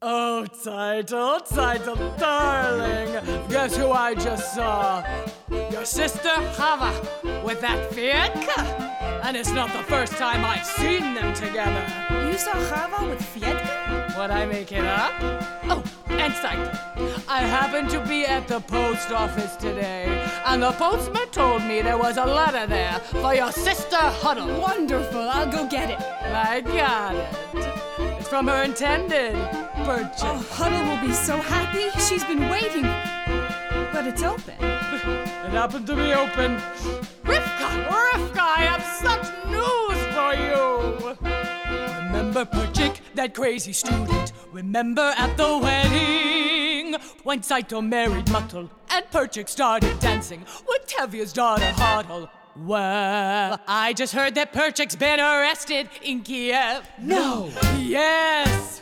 Oh, Title, darling. Guess who I just saw? Your sister, Chava, with that Fiedka. And it's not the first time I've seen them together. You saw Chava with Fiedka? Would I make it up? Oh, and Title, I happened to be at the post office today, and the postman told me there was a letter there for your sister, Huddle. Wonderful, I'll go get it. I got it. It's from her intended, Perchik. Oh, Huddle will be so happy. She's been waiting. But it's open. It happened to be open. Rivka, I have such news for you. Remember Perchik, that crazy student? Remember at the wedding when Saito married Muttle and Perchik started dancing with Tevye's daughter Huddle? Well, I just heard that Perchik's been arrested in Kiev. No. Yes.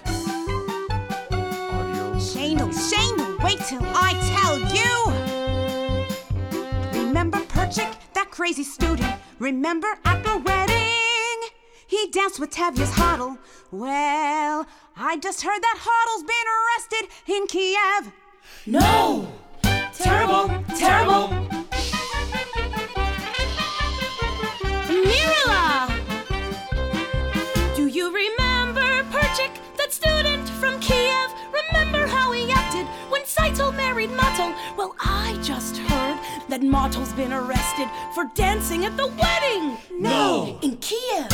Shane, wait till I tell you! Remember Perchik, that crazy student? Remember at the wedding? He danced with Tevye's Huddle. Well, I just heard that Huddle's been arrested in Kiev. No! Terrible! Mirala! Do you remember Perchik, that student from Kiev? Remember how he acted when Saito married Motl? Well, I just heard that Motl's been arrested for dancing at the wedding. No! In Kiev.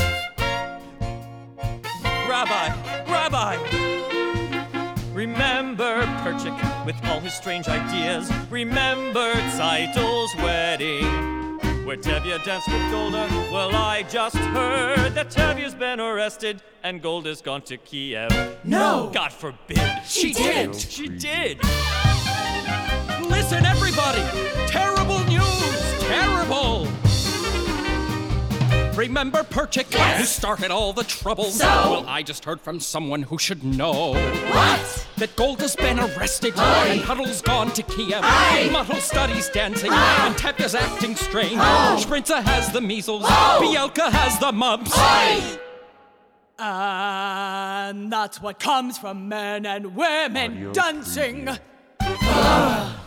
Rabbi! Remember Perchik with all his strange ideas? Remember Saito's wedding, where Tevye danced with Golda? Well, I just heard that Tevye's been arrested and Golda's gone to Kiev. No! God forbid. She did! She did! Listen, everybody! Terrible news! Terrible! Remember Perchik, who started all the trouble? So? Well, I just heard from someone who should know. What? That Golda's been arrested, Aye. and Huddle's gone to Kiev. Aye. Muttle studies dancing, Ah. and Tevye's acting strange. Oh. Sprinza has the measles, Oh. Bielka has the mumps. Aye. And that's what comes from men and women dancing.